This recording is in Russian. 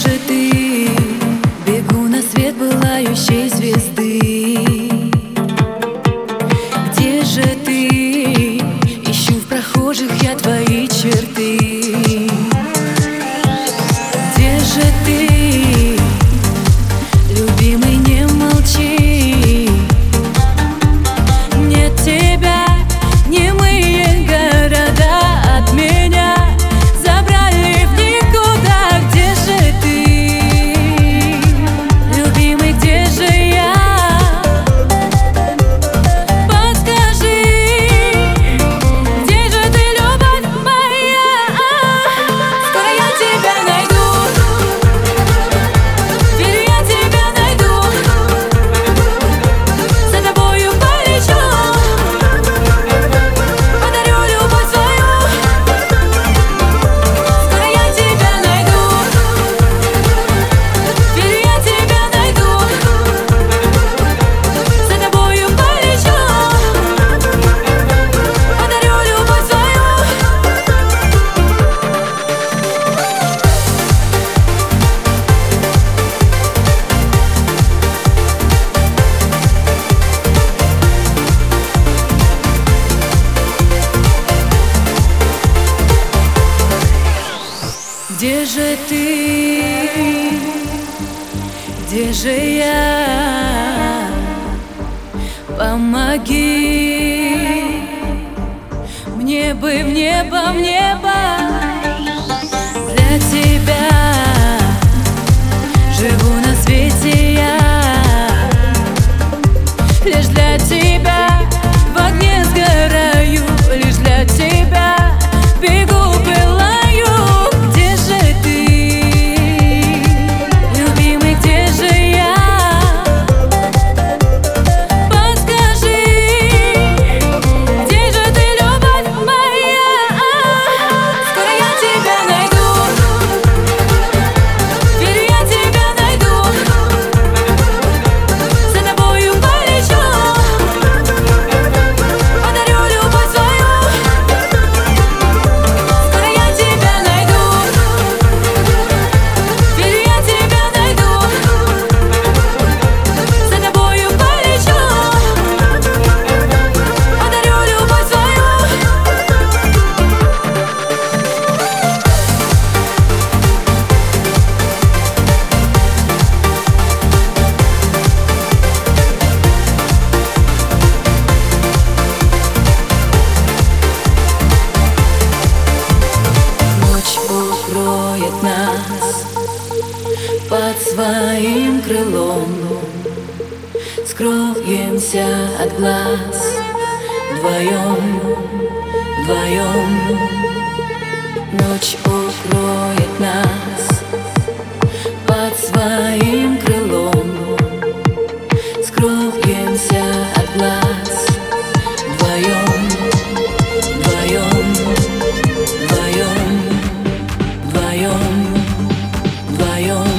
же ты? Бегу на свет пылающей звезды. Где же ты? Ищу в прохожих я твои черты. Где же ты? Любимый, не молчи. Нет тебя, немые города от меня забрали в никуда. Где же ты? Любимый, где же я? Подскажи, где же ты, любовь моя? Скоро я тебя найду, или я тебя найду, за тобою полечу, подарю любовь свою. Скоро я тебя найду, или я тебя найду, за тобою полечу, подарю любовь свою. Где же ты? Где же я? Помоги мне бы в небо, в небо. Для тебя живу на свете я. Лишь для тебя в огне сгораю, лишь для тебя бегу, пылаю. Где же ты? Любимый, где же я? Подскажи, где же ты, любовь моя? Скоро я тебя найду, или я тебя найду, за тобою полечу, подарю любовь свою. Скоро я тебя найду, или я тебя найду, за тобою полечу, подарю любовь свою. Ночь укроет нас под своим крылом, скроемся от глаз вдвоем, вдвоем. Ночь укроет нас под своим крылом, скроемся от глаз вдвоем, вдвоем, вдвоем, вдвоем, вдвоем.